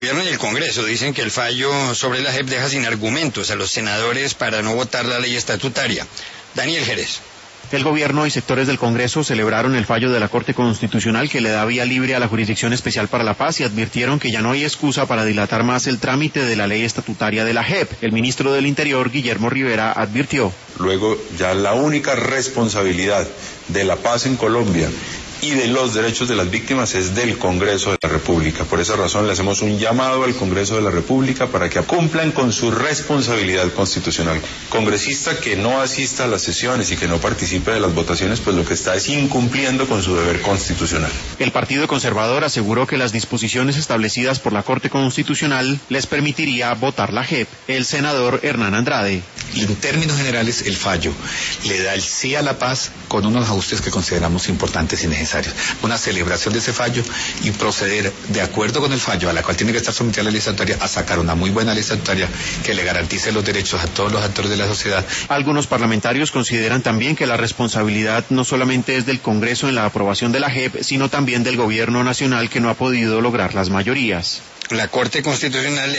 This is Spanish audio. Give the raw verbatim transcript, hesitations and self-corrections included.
gobierno y el Congreso dicen que el fallo sobre la J E P deja sin argumentos a los senadores para no votar la ley estatutaria. Daniel Jerez. El gobierno y sectores del Congreso celebraron el fallo de la Corte Constitucional que le da vía libre a la Jurisdicción Especial para la Paz y advirtieron que ya no hay excusa para dilatar más el trámite de la ley estatutaria de la J E P. El ministro del Interior, Guillermo Rivera, advirtió. Luego, ya la única responsabilidad de la paz en Colombia y de los derechos de las víctimas es del Congreso de la República. Por esa razón le hacemos un llamado al Congreso de la República para que cumplan con su responsabilidad constitucional. Congresista que no asista a las sesiones y que no participe de las votaciones, pues lo que está es incumpliendo con su deber constitucional. El Partido Conservador aseguró que las disposiciones establecidas por la Corte Constitucional les permitiría votar la J E P. El senador Hernán Andrade. En términos generales, el fallo le da el sí a la paz con unos ajustes que consideramos importantes y necesarios. Una celebración de ese fallo y proceder de acuerdo con el fallo a la cual tiene que estar sometida la ley estatutaria a sacar una muy buena ley estatutaria que le garantice los derechos a todos los actores de la sociedad. Algunos parlamentarios consideran también que la responsabilidad no solamente es del Congreso en la aprobación de la J E P, sino también del gobierno nacional que no ha podido lograr las mayorías. La Corte Constitucional